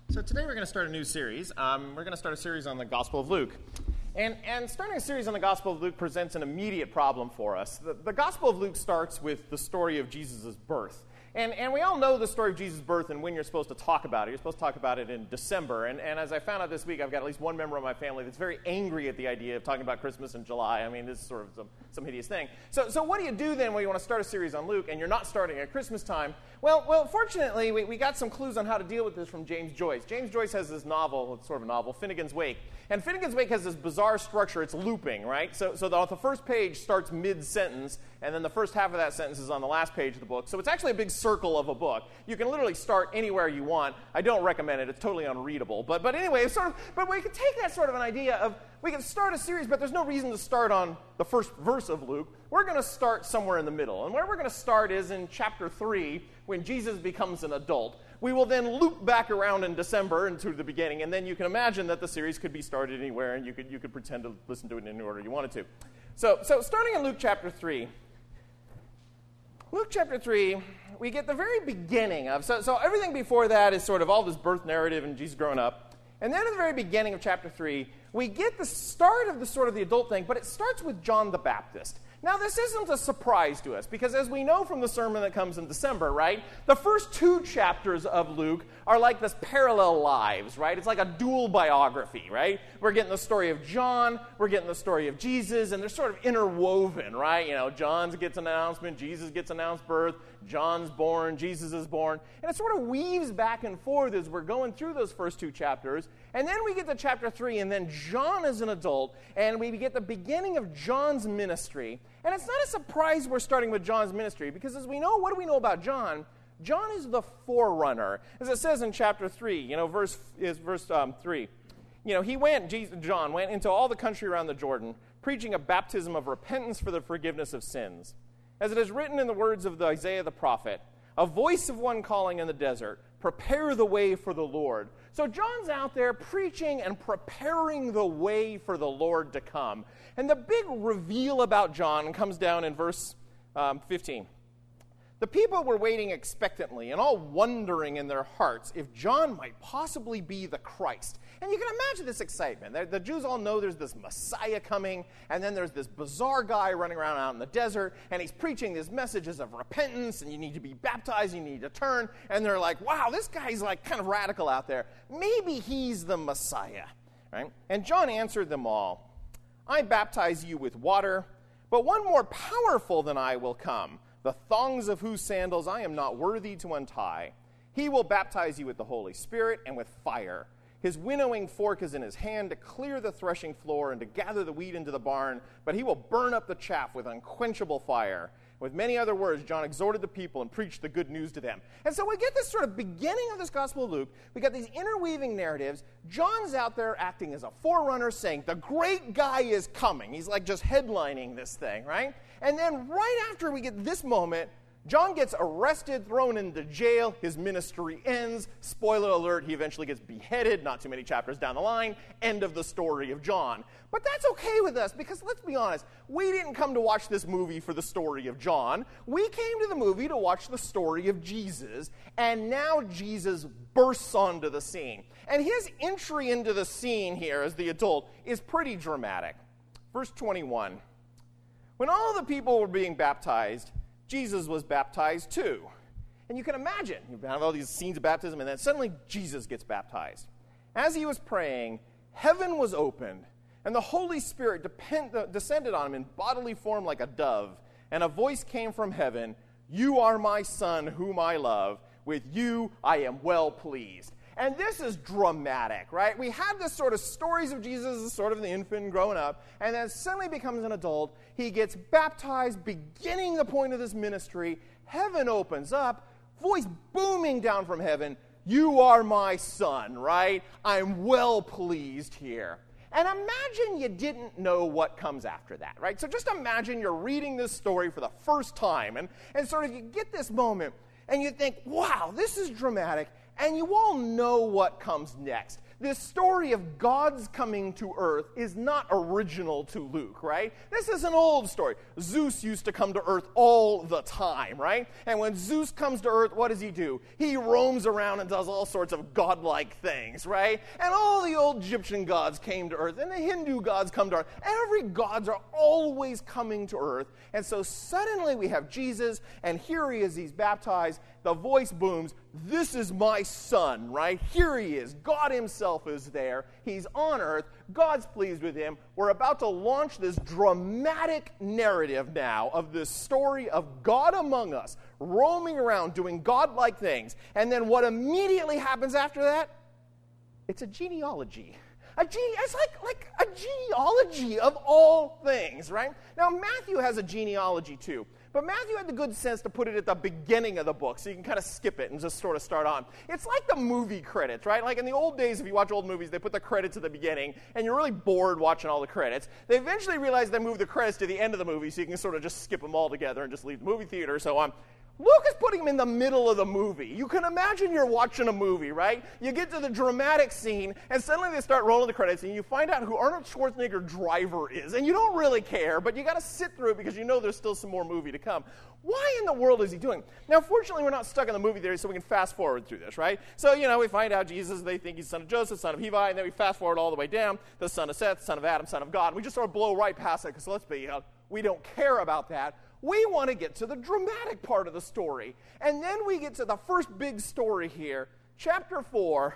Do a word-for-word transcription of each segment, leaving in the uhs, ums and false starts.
So today we're going to start a new series. Um, we're going to start a series on the Gospel of Luke. And, and starting a series on the Gospel of Luke presents an immediate problem for us. The, the Gospel of Luke starts with the story of Jesus' birth. And, and we all know the story of Jesus' birth and when you're supposed to talk about it. You're supposed to talk about it in December. And, and as I found out this week, I've got at least one member of my family that's very angry at the idea of talking about Christmas in July. I mean, this is sort of some, some hideous thing. So, so what do you do then when you want to start a series on Luke and you're not starting at Christmas time? Well, well, fortunately, we, we got some clues on how to deal with this from James Joyce. James Joyce has this novel, it's sort of a novel, Finnegan's Wake. And Finnegan's Wake has this bizarre structure. It's looping, right? So, so the, the first page starts mid-sentence, and then the first half of that sentence is on the last page of the book. So it's actually a big circle of a book. You can literally start anywhere you want. I don't recommend it. It's totally unreadable. But, but anyway, it's sort of, but we can take that sort of an idea of, we can start a series, but there's no reason to start on the first verse of Luke. We're going to start somewhere in the middle. And where we're going to start is in chapter three, when Jesus becomes an adult. We will then loop back around in December into the beginning, and then you can imagine that the series could be started anywhere, and you could you could pretend to listen to it in any order you wanted to. So, so starting in Luke chapter three, Luke chapter three, we get the very beginning of, so, so everything before that is sort of all this birth narrative and Jesus growing up. And then at the very beginning of chapter three, we get the start of the sort of the adult thing, but it starts with John the Baptist. Now, this isn't a surprise to us, because as we know from the sermon that comes in December, right, the first two chapters of Luke are like this parallel lives, right? It's like a dual biography, right? We're getting the story of John, we're getting the story of Jesus, and they're sort of interwoven, right? You know, John gets an announcement, Jesus gets announced birth, John's born, Jesus is born, and it sort of weaves back and forth as we're going through those first two chapters, and then we get to chapter three, and then John is an adult, and we get the beginning of John's ministry. And it's not a surprise we're starting with John's ministry, because as we know, what do we know about John? John is the forerunner. As it says in chapter three, you know, verse is verse um, three. You know, he went, Jesus, John went into all the country around the Jordan, preaching a baptism of repentance for the forgiveness of sins. As it is written in the words of the Isaiah the prophet, a voice of one calling in the desert, prepare the way for the Lord. So John's out there preaching and preparing the way for the Lord to come. And the big reveal about John comes down in verse um, fifteen. The people were waiting expectantly and all wondering in their hearts if John might possibly be the Christ. And you can imagine this excitement. The, the Jews all know there's this Messiah coming, and then there's this bizarre guy running around out in the desert, and he's preaching these messages of repentance, and you need to be baptized, you need to turn. And they're like, wow, this guy's like kind of radical out there. Maybe he's the Messiah, right? And John answered them all, I baptize you with water, but one more powerful than I will come, the thongs of whose sandals I am not worthy to untie. He will baptize you with the Holy Spirit and with fire. His winnowing fork is in his hand to clear the threshing floor and to gather the wheat into the barn, but he will burn up the chaff with unquenchable fire. With many other words, John exhorted the people and preached the good news to them. And so we get this sort of beginning of this Gospel of Luke. We got these interweaving narratives. John's out there acting as a forerunner, saying, the great guy is coming. He's like just headlining this thing, right? And then right after we get this moment, John gets arrested, thrown into jail, his ministry ends. Spoiler alert, he eventually gets beheaded, not too many chapters down the line. End of the story of John. But that's okay with us, because let's be honest, we didn't come to watch this movie for the story of John. We came to the movie to watch the story of Jesus, and now Jesus bursts onto the scene. And his entry into the scene here as the adult is pretty dramatic. Verse twenty-one, when all the people were being baptized, Jesus was baptized too. And you can imagine, you have all these scenes of baptism, and then suddenly Jesus gets baptized. As he was praying, heaven was opened, and the Holy Spirit depend, uh, descended on him in bodily form like a dove. And a voice came from heaven, you are my son whom I love. With you I am well pleased. And this is dramatic, right? We had this sort of stories of Jesus as sort of the infant growing up, and then suddenly becomes an adult. He gets baptized, beginning the point of this ministry. Heaven opens up, voice booming down from heaven, you are my son, right? I'm well pleased here. And imagine you didn't know what comes after that, right? So just imagine you're reading this story for the first time, and, and sort of you get this moment, and you think, wow, this is dramatic. And you all know what comes next. This story of God's coming to earth is not original to Luke, right? This is an old story. Zeus used to come to earth all the time, right? And when Zeus comes to earth, what does he do? He roams around and does all sorts of godlike things, right? And all the old Egyptian gods came to earth, and the Hindu gods come to earth. Every gods are always coming to earth. And so suddenly we have Jesus, and here he is, he's baptized. The voice booms, "This is my son," right? Here he is. God himself is there. He's on earth. God's pleased with him. We're about to launch this dramatic narrative now of this story of God among us, roaming around doing godlike things. And then what immediately happens after that? It's a genealogy. A gene, it's like, like a genealogy of all things, right? Now, Matthew has a genealogy too. But Matthew had the good sense to put it at the beginning of the book, so you can kind of skip it and just sort of start on. It's like the movie credits, right? Like in the old days, if you watch old movies, they put the credits at the beginning, and you're really bored watching all the credits. They eventually realized they moved the credits to the end of the movie, so you can sort of just skip them all together and just leave the movie theater and so on. Luke is putting him in the middle of the movie. You can imagine you're watching a movie, right? You get to the dramatic scene, and suddenly they start rolling the credits, and you find out who Arnold Schwarzenegger driver is. And you don't really care, but you got to sit through it because you know there's still some more movie to come. Why in the world is he doing? Now, fortunately, we're not stuck in the movie theory, so we can fast forward through this, right? So, you know, we find out Jesus, they think he's son of Joseph, son of Levi, and then we fast forward all the way down, the son of Seth, son of Adam, son of God. And we just sort of blow right past it because let's be, uh, we don't care about that. We want to get to the dramatic part of the story. And then we get to the first big story here, chapter four.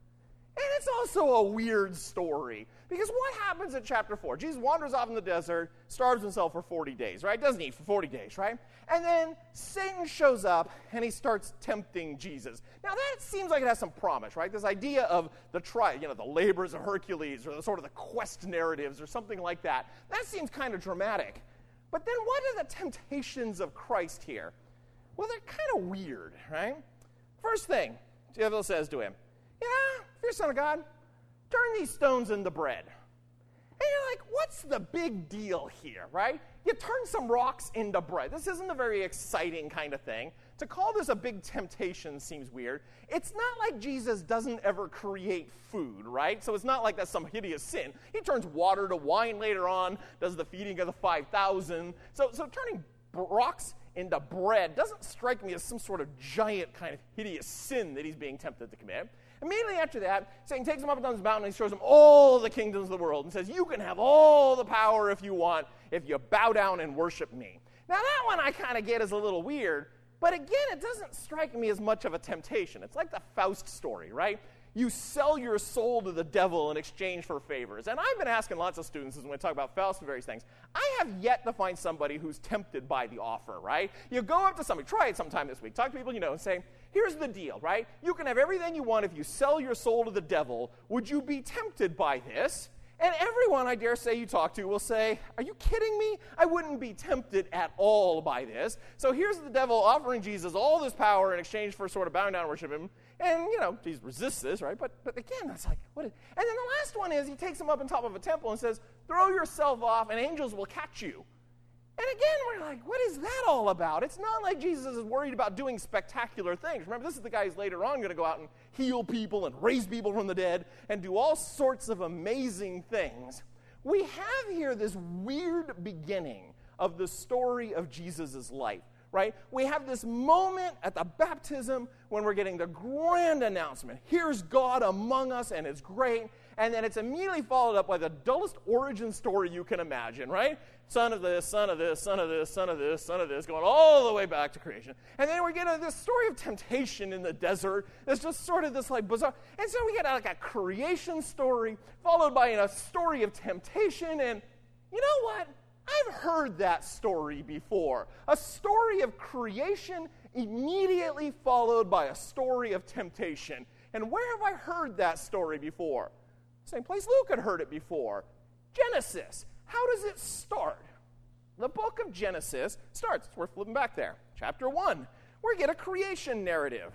And it's also a weird story. Because what happens in chapter four? Jesus wanders off in the desert, starves himself for forty days, right? Doesn't eat for forty days, right? And then Satan shows up, and he starts tempting Jesus. Now, that seems like it has some promise, right? This idea of the tri- you know, the labors of Hercules, or the sort of the quest narratives, or something like that. That seems kind of dramatic. But then what are the temptations of Christ here? Well, they're kind of weird, right? First thing, the devil says to him, yeah, if you're son of God, turn these stones into bread. And you're like, what's the big deal here, right? You turn some rocks into bread. This isn't a very exciting kind of thing. To call this a big temptation seems weird. It's not like Jesus doesn't ever create food, right? So it's not like that's some hideous sin. He turns water to wine later on, does the feeding of the five thousand. So, so turning rocks into bread doesn't strike me as some sort of giant kind of hideous sin that he's being tempted to commit. Immediately after that, Satan takes him up and down this mountain and he shows him all the kingdoms of the world and says, you can have all the power if you want, if you bow down and worship me. Now that one I kind of get is a little weird, but again, it doesn't strike me as much of a temptation. It's like the Faust story, right? You sell your soul to the devil in exchange for favors. And I've been asking lots of students when we talk about Faust and various things, I have yet to find somebody who's tempted by the offer, right? You go up to somebody, try it sometime this week, talk to people you know and say, here's the deal, right? You can have everything you want if you sell your soul to the devil. Would you be tempted by this? And everyone, I dare say, you talk to will say, are you kidding me? I wouldn't be tempted at all by this. So here's the devil offering Jesus all this power in exchange for sort of bowing down and worship him. And, you know, Jesus resists this, right? But but again, that's like, what is... And then the last one is he takes him up on top of a temple and says, throw yourself off and angels will catch you. And again, we're like, what is that all about? It's not like Jesus is worried about doing spectacular things. Remember, this is the guy who's later on going to go out and heal people and raise people from the dead and do all sorts of amazing things. We have here this weird beginning of the story of Jesus' life, right? We have this moment at the baptism when we're getting the grand announcement. Here's God among us, and it's great. And then it's immediately followed up by the dullest origin story you can imagine, right? Son of this, son of this, son of this, son of this, son of this, going all the way back to creation. And then we get a, this story of temptation in the desert. It's just sort of this like bizarre. And so we get like a creation story followed by a story of temptation. And you know what? I've heard that story before. A story of creation immediately followed by a story of temptation. And where have I heard that story before? Same place Luke had heard it before. Genesis. How does it start? The book of Genesis starts, we're flipping back there, chapter one. We get a creation narrative.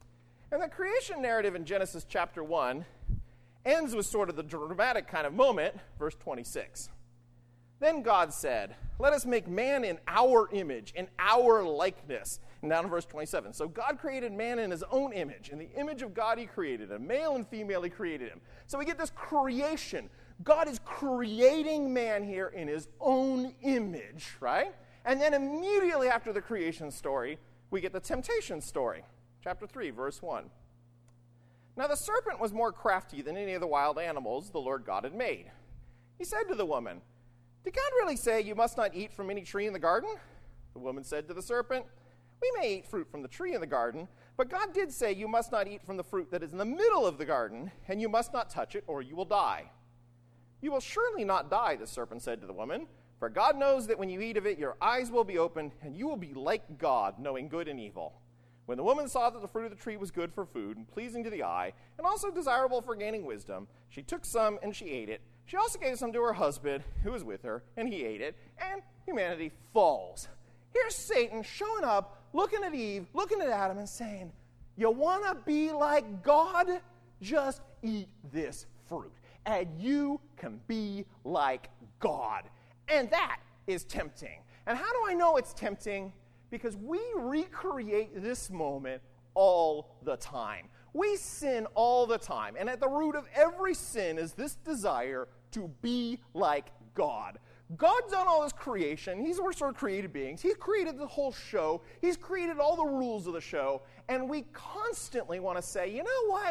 And the creation narrative in Genesis chapter one ends with sort of the dramatic kind of moment, verse twenty-six. Then God said, let us make man in our image, in our likeness. And down in verse twenty-seven. So God created man in his own image. In the image of God he created him. Male and female he created him. So we get this creation. God is creating man here in his own image, right? And then immediately after the creation story, we get the temptation story. Chapter three, verse one. Now the serpent was more crafty than any of the wild animals the Lord God had made. He said to the woman, "Did God really say you must not eat from any tree in the garden?" The woman said to the serpent, "We may eat fruit from the tree in the garden, but God did say you must not eat from the fruit that is in the middle of the garden, and you must not touch it, or you will die." "You will surely not die," the serpent said to the woman, "for God knows that when you eat of it, your eyes will be opened, and you will be like God, knowing good and evil." When the woman saw that the fruit of the tree was good for food and pleasing to the eye, and also desirable for gaining wisdom, she took some and she ate it. She also gave some to her husband, who was with her, and he ate it, and humanity falls. Here's Satan showing up, looking at Eve, looking at Adam, and saying, "You want to be like God? Just eat this fruit, and you can be like God." And that is tempting. And how do I know it's tempting? Because we recreate this moment all the time. We sin all the time. And at the root of every sin is this desire to be like God. God's done all this creation. He's we're sort of created beings. He's created the whole show. He's created all the rules of the show. And we constantly want to say, you know what?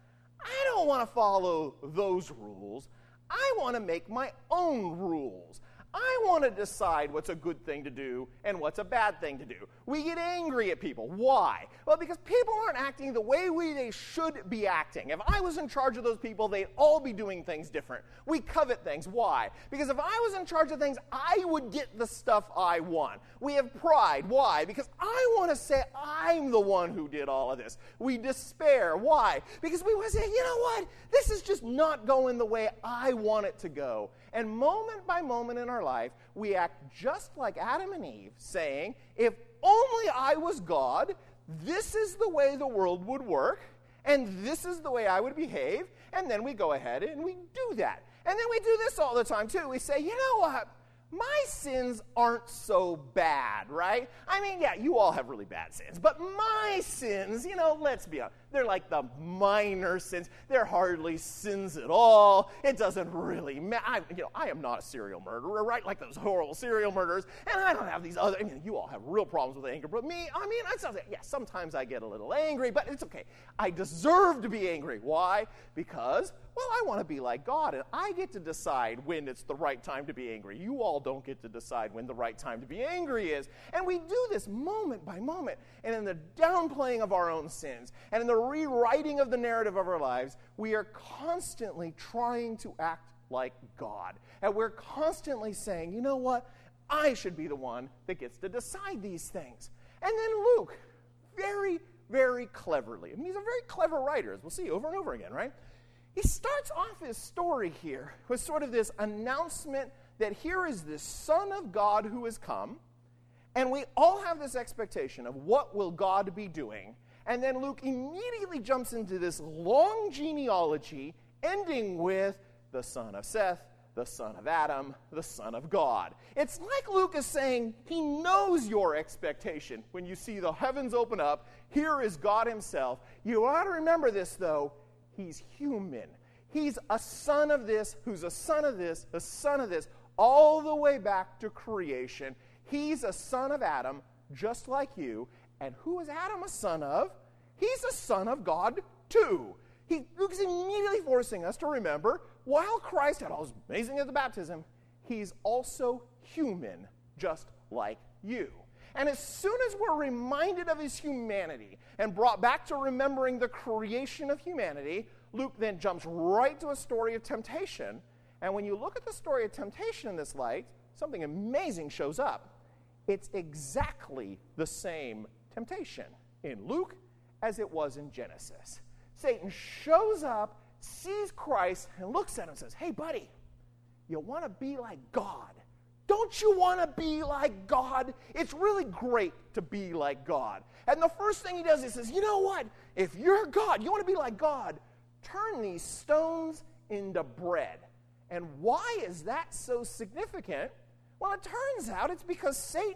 I don't want to follow those rules. I want to make my own rules. I want to decide what's a good thing to do and what's a bad thing to do. We get angry at people. Why? Well, because people aren't acting the way we they should be acting. If I was in charge of those people, they'd all be doing things different. We covet things. Why? Because if I was in charge of things, I would get the stuff I want. We have pride. Why? Because I want to say I'm the one who did all of this. We despair. Why? Because we want to say, you know what? This is just not going the way I want it to go. And moment by moment in our life, we act just like Adam and Eve, saying, if only I was God, this is the way the world would work, and this is the way I would behave, and then we go ahead and we do that. And then we do this all the time, too. We say, you know what? My sins aren't so bad, right? I mean, yeah, you all have really bad sins, but my sins, you know, let's be honest, they're like the minor sins. They're hardly sins at all. It doesn't really matter. You know, I am not a serial murderer, right? Like those horrible serial murderers, and I don't have these other, I mean, you all have real problems with anger, but me, I mean, I sometimes, yeah, sometimes I get a little angry, but it's okay. I deserve to be angry. Why? Because, well, I want to be like God, and I get to decide when it's the right time to be angry. You all don't get to decide when the right time to be angry is. And we do this moment by moment. And in the downplaying of our own sins, and in the rewriting of the narrative of our lives, we are constantly trying to act like God. And we're constantly saying, you know what? I should be the one that gets to decide these things. And then Luke, very, very cleverly, I mean, he's a very clever writer, as we'll see over and over again, right? He starts off his story here with sort of this announcement that here is this Son of God who has come, and we all have this expectation of what will God be doing. And then Luke immediately jumps into this long genealogy, ending with the son of Seth, the son of Adam, the son of God. It's like Luke is saying he knows your expectation. When you see the heavens open up, here is God himself. You ought to remember this, though. He's human. He's a son of this, who's a son of this, a son of this, all the way back to creation. He's a son of Adam, just like you. And who is Adam a son of? He's a son of God, too. He, Luke's immediately forcing us to remember, while Christ had all this amazing at the baptism, he's also human, just like you. And as soon as we're reminded of his humanity and brought back to remembering the creation of humanity, Luke then jumps right to a story of temptation. And when you look at the story of temptation in this light, something amazing shows up. It's exactly the same temptation in Luke as it was in Genesis. Satan shows up, sees Christ, and looks at him and says, hey, buddy, you want to be like God? Don't you want to be like God? It's really great to be like God. And the first thing he does is he says, you know what? If you're God, you want to be like God, turn these stones into bread. And why is that so significant? Well, it turns out it's because Satan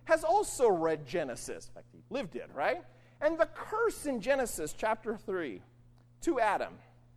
has also read Genesis. In fact, he lived it, right? And the curse in Genesis chapter three to Adam,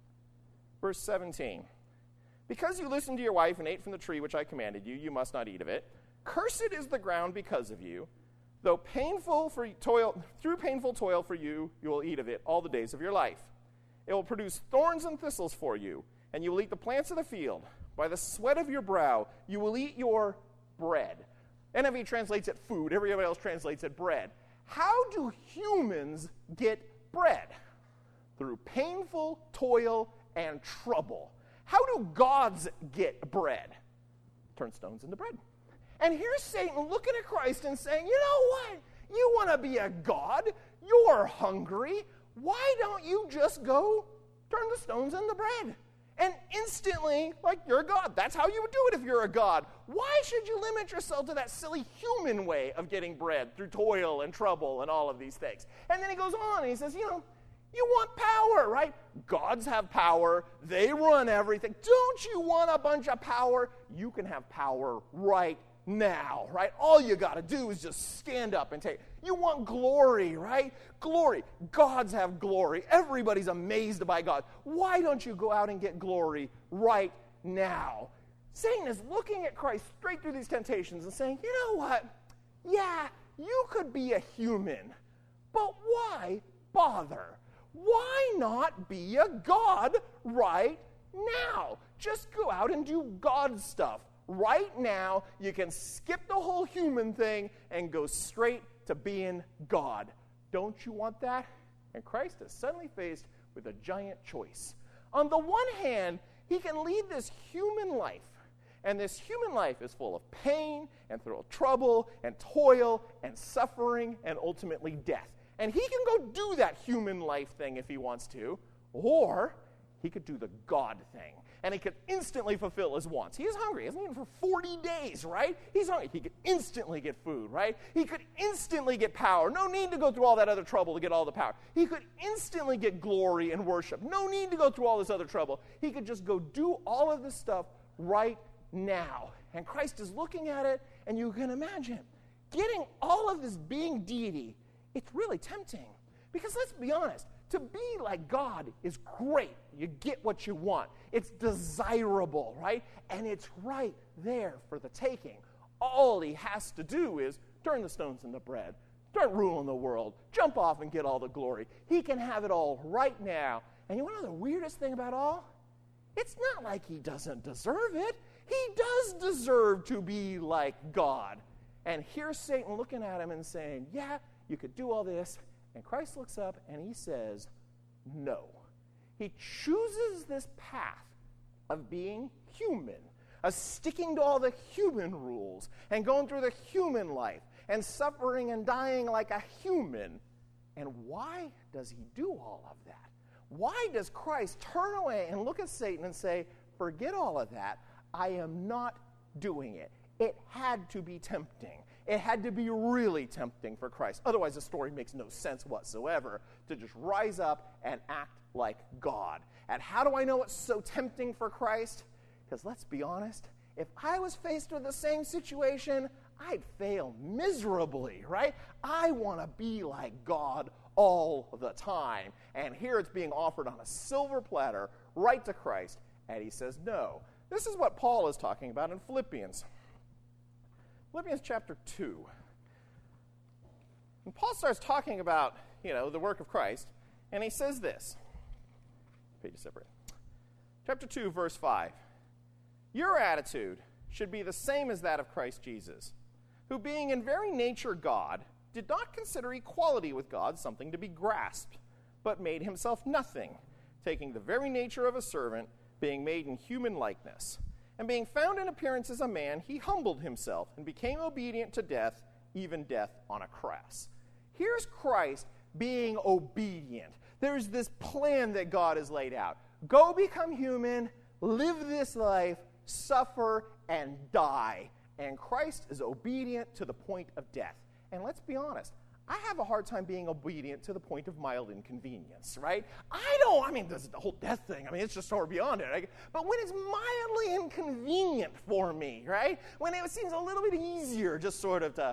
verse seventeen. Because you listened to your wife and ate from the tree which I commanded you, you must not eat of it. Cursed is the ground because of you. Though painful for toil, through painful toil for you, you will eat of it all the days of your life. It will produce thorns and thistles for you, and you will eat the plants of the field. By the sweat of your brow, you will eat your bread. N I V translates it food. Everybody else translates it bread. How do humans get bread? Through painful toil and trouble. How do gods get bread? Turn stones into bread. And here's Satan looking at Christ and saying, you know what? You want to be a god? You're hungry. Why don't you just go turn the stones into bread? And instantly, like, you're a god. That's how you would do it if you're a god. Why should you limit yourself to that silly human way of getting bread through toil and trouble and all of these things? And then he goes on and he says, you know, you want power, right? Gods have power. They run everything. Don't you want a bunch of power? You can have power right now, right? All you got to do is just stand up and take. You want glory, right? Glory. Gods have glory. Everybody's amazed by God. Why don't you go out and get glory right now? Satan is looking at Christ straight through these temptations and saying, you know what? Yeah, you could be a human, but why bother? Why not be a god right now? Just go out and do God stuff. Right now, you can skip the whole human thing and go straight to being God. Don't you want that? And Christ is suddenly faced with a giant choice. On the one hand, he can lead this human life, and this human life is full of pain and full of trouble and toil and suffering and ultimately death. And he can go do that human life thing if he wants to, or he could do the God thing. And he could instantly fulfill his wants. He is hungry. He hasn't eaten for forty days, right? He's hungry. He could instantly get food, right? He could instantly get power. No need to go through all that other trouble to get all the power. He could instantly get glory and worship. No need to go through all this other trouble. He could just go do all of this stuff right now. And Christ is looking at it, and you can imagine getting all of this being deity. It's really tempting. Because let's be honest, to be like God is great. You get what you want. It's desirable, right? And it's right there for the taking. All he has to do is turn the stones into bread, start ruling the world, jump off and get all the glory. He can have it all right now. And you want to know the weirdest thing about all? It's not like he doesn't deserve it. He does deserve to be like God. And here's Satan looking at him and saying, yeah, you could do all this. And Christ looks up and he says, no. He chooses this path of being human, of sticking to all the human rules and going through the human life and suffering and dying like a human. And why does he do all of that? Why does Christ turn away and look at Satan and say, forget all of that. I am not doing it. It had to be tempting. It had to be really tempting for Christ. Otherwise, the story makes no sense whatsoever to just rise up and act like God. And how do I know it's so tempting for Christ? Because let's be honest, if I was faced with the same situation, I'd fail miserably, right? I want to be like God all the time. And here it's being offered on a silver platter right to Christ, and he says no. This is what Paul is talking about in Philippians. Philippians chapter two. And Paul starts talking about, you know, the work of Christ, and he says this. Page is separate. Chapter two, verse five. Your attitude should be the same as that of Christ Jesus, who being in very nature God, did not consider equality with God something to be grasped, but made himself nothing, taking the very nature of a servant, being made in human likeness. And being found in appearance as a man, he humbled himself and became obedient to death, even death on a cross. Here's Christ being obedient. There's this plan that God has laid out. Go become human, live this life, suffer, and die. And Christ is obedient to the point of death. And let's be honest, I have a hard time being obedient to the point of mild inconvenience, right? I don't, I mean, this is the whole death thing. I mean, it's just sort of beyond it. Right? But when it's mildly inconvenient for me, right? When it seems a little bit easier just sort of to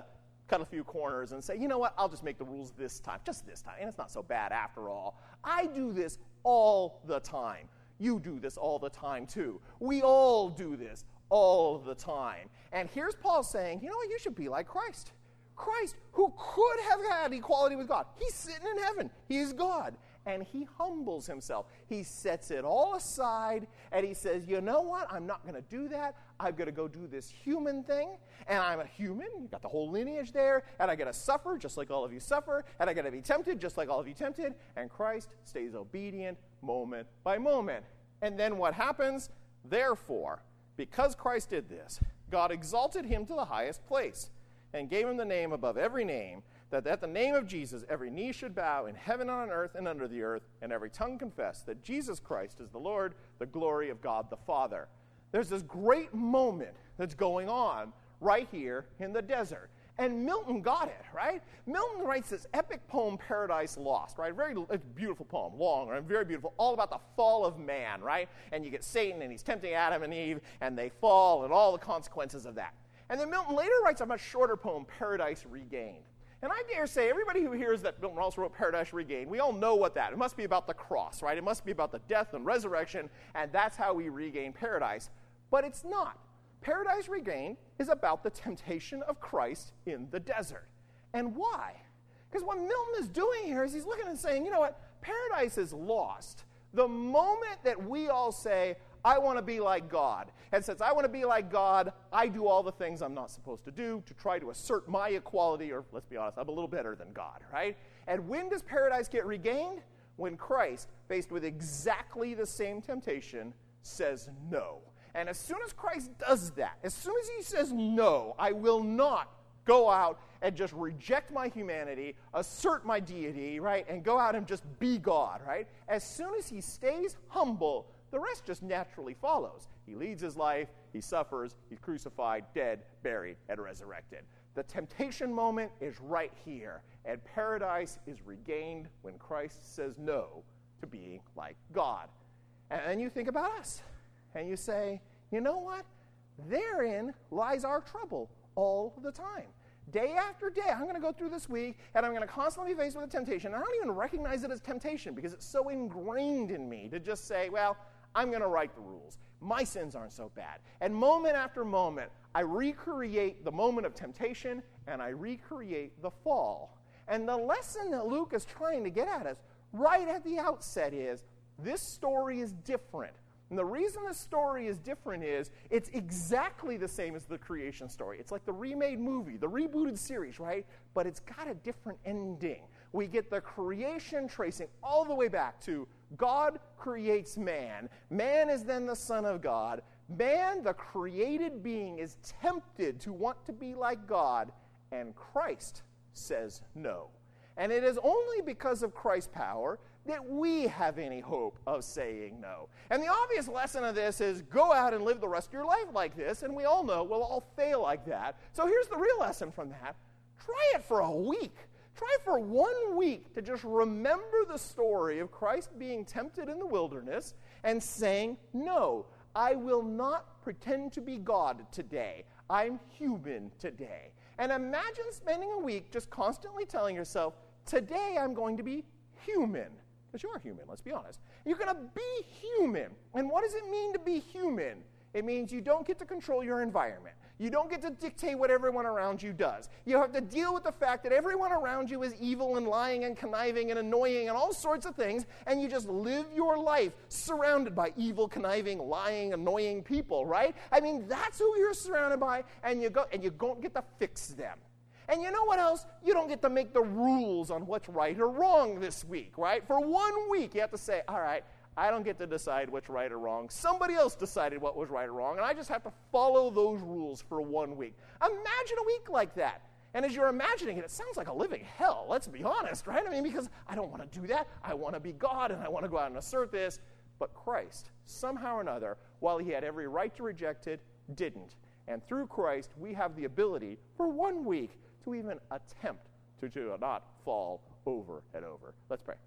cut a few corners and say, you know what, I'll just make the rules this time, just this time, and it's not so bad after all. I do this all the time. You do this all the time too. We all do this all the time. And here's Paul saying, you know what, you should be like Christ. Christ, who could have had equality with God. He's sitting in heaven. He's God. And he humbles himself. He sets it all aside, and he says, you know what? I'm not going to do that. I'm going to go do this human thing, and I'm a human. You've got the whole lineage there, and I got to suffer just like all of you suffer, and I got to be tempted just like all of you tempted, and Christ stays obedient moment by moment. And then what happens? Therefore, because Christ did this, God exalted him to the highest place and gave him the name above every name, that at the name of Jesus every knee should bow in heaven and on earth and under the earth, and every tongue confess that Jesus Christ is the Lord, the glory of God the Father. There's this great moment that's going on right here in the desert. And Milton got it, right? Milton writes this epic poem, Paradise Lost, right? Very it's a beautiful poem, long, right? Very beautiful, all about the fall of man, right? And you get Satan, and he's tempting Adam and Eve, and they fall, and all the consequences of that. And then Milton later writes a much shorter poem, Paradise Regained. And I dare say, everybody who hears that Milton also wrote Paradise Regained, we all know what that, it must be about the cross, right? It must be about the death and resurrection, and that's how we regain paradise. But it's not. Paradise Regained is about the temptation of Christ in the desert. And why? Because what Milton is doing here is he's looking and saying, you know what, paradise is lost the moment that we all say, I want to be like God. And since I want to be like God, I do all the things I'm not supposed to do to try to assert my equality, or let's be honest, I'm a little better than God, right? And when does paradise get regained? When Christ, faced with exactly the same temptation, says no. And as soon as Christ does that, as soon as he says no, I will not go out and just reject my humanity, assert my deity, right, and go out and just be God, right? As soon as he stays humble, the rest just naturally follows. He leads his life, he suffers, he's crucified, dead, buried, and resurrected. The temptation moment is right here, and paradise is regained when Christ says no to being like God. And then you think about us, and you say, you know what? Therein lies our trouble all the time. Day after day, I'm going to go through this week, and I'm going to constantly be faced with a temptation. I don't even recognize it as temptation because it's so ingrained in me to just say, well, I'm going to write the rules. My sins aren't so bad. And moment after moment, I recreate the moment of temptation, and I recreate the fall. And the lesson that Luke is trying to get at us right at the outset is, this story is different. And the reason this story is different is it's exactly the same as the creation story. It's like the remade movie, the rebooted series, right? But it's got a different ending. We get the creation tracing all the way back to God creates man. Man is then the Son of God. Man, the created being, is tempted to want to be like God, and Christ says no. And it is only because of Christ's power that we have any hope of saying no. And the obvious lesson of this is go out and live the rest of your life like this, and we all know we'll all fail like that. So here's the real lesson from that. Try it for a week. Try for one week to just remember the story of Christ being tempted in the wilderness and saying, no, I will not pretend to be God today. I'm human today. And imagine spending a week just constantly telling yourself, today I'm going to be human. Because you are human, let's be honest. You're going to be human. And what does it mean to be human? It means you don't get to control your environment. You don't get to dictate what everyone around you does. You have to deal with the fact that everyone around you is evil and lying and conniving and annoying and all sorts of things, and you just live your life surrounded by evil, conniving, lying, annoying people, right? I mean, that's who you're surrounded by, and you go and you don't get to fix them. And you know what else? You don't get to make the rules on what's right or wrong this week, right? For one week, you have to say, all right, I don't get to decide what's right or wrong. Somebody else decided what was right or wrong, and I just have to follow those rules for one week. Imagine a week like that. And as you're imagining it, it sounds like a living hell, let's be honest, right? I mean, because I don't want to do that. I want to be God, and I want to go out and assert this. But Christ, somehow or another, while he had every right to reject it, didn't. And through Christ, we have the ability for one week to even attempt to, to not fall over and over. Let's pray.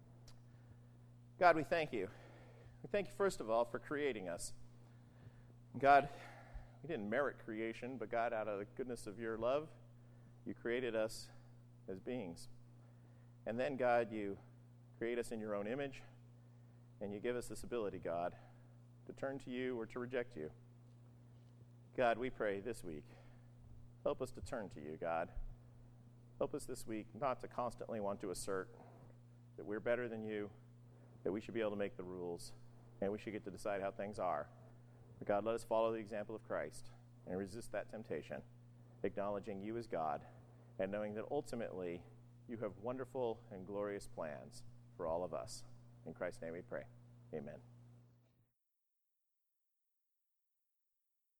God, we thank you. We thank you, first of all, for creating us. God, we didn't merit creation, but God, out of the goodness of your love, You created us as beings. And then, God, you create us in your own image, and you give us this ability, God, to turn to you or to reject you. God, we pray this week, help us to turn to you, God. Help us this week not to constantly want to assert that we're better than you, that we should be able to make the rules, and we should get to decide how things are. But God, let us follow the example of Christ and resist that temptation, acknowledging you as God and knowing that ultimately you have wonderful and glorious plans for all of us. In Christ's name we pray. Amen.